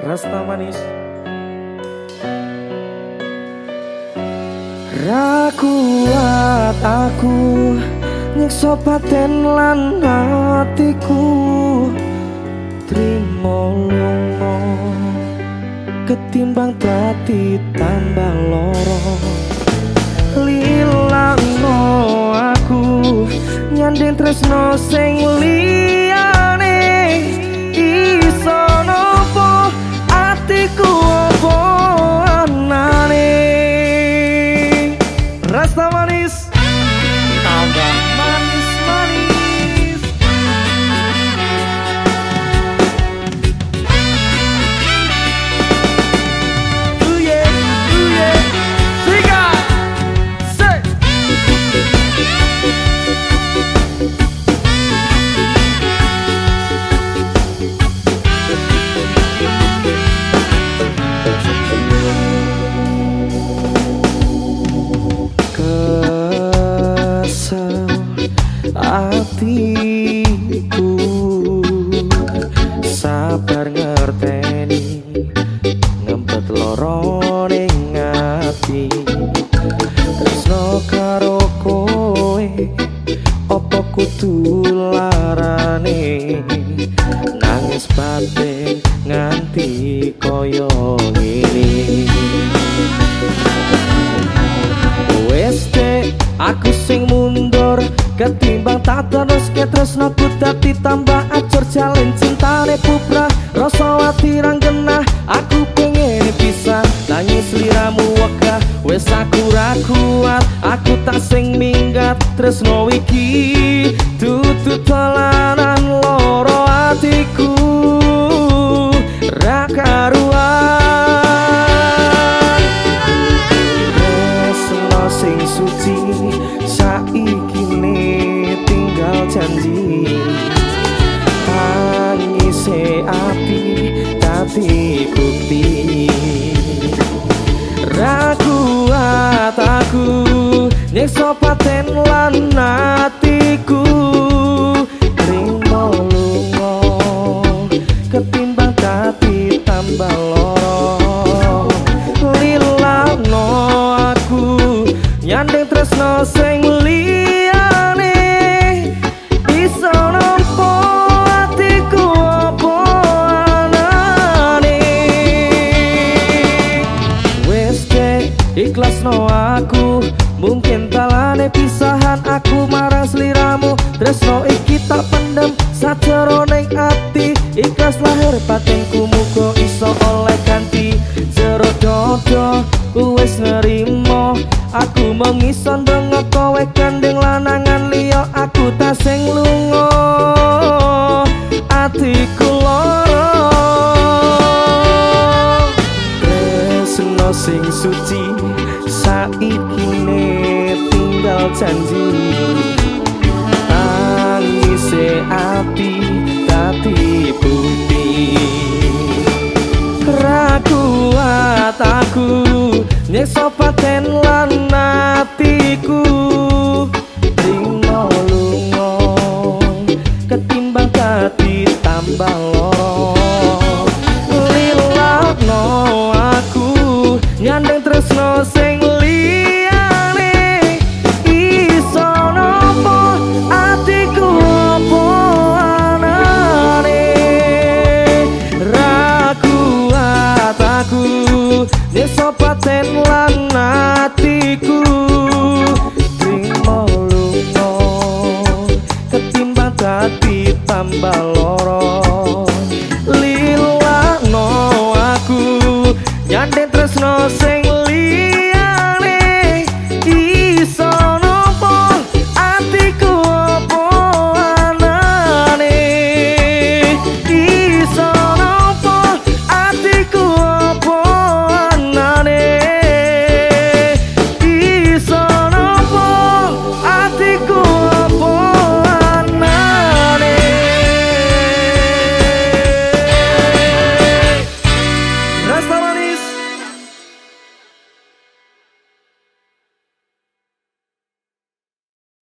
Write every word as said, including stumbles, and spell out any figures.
Rasta manis. Ra kuat aku nyiksa batin lan hatiku, trimo lunga ketimbang dadi tambah loro. Lilangno aku nyanding tresno sing liyane, iso nopo atiku opo anane. Rasta manis tambah manis manis. Uye uye Sika say. Hatiku sabar ngerteni ngempet loro ning ati, tresno karo kowe opo kudu larane, nangis batin nganti koyo ngene. Wes dek aku sing mundur ketimbang tak terus ke tresno ku dadi tambah acur, jalin cintane puprah rasa ati rang genah. Aku pengen bisa nangis liramu wegah, wes aku ra kuat aku tak sing minggat. Tresno iki dudu dolanan loro atiku ra karuan. Tresno sing suci saiki tinggal janji, tangise api dadi bukti. Ra kuat aku nyiksa batin lan atiku, trimo lunga ketimbang dadi tambah loro. Lilangno aku nyanding tresno sing liyane, iso nampa atiku opo anane. Wes dek ikhlasno aku, mungkin talane pisahan aku marang sliramu. Tresno iki tak pendem sajeroning ati, ikhlas lahir batinku muga iso oleh ganti. Jero dodo wis nerimo aku mengison bengok kowe gandeng lanangan liya, aku tak sing lunga atiku loro. Tresno sing suci saiki ne tinggal janji, tangise ati dadi bukti. Ra kuat aku nyiksa batin lan atiku, trimo lunga ketimbang dadi tambah loro. Lilangno aku nyanding tresno sing liyane, iso nopo atiku opo anane. Ra kuat aku nyiksa batin lan atiku, trimo lunga ketimbang dadi tambah loro.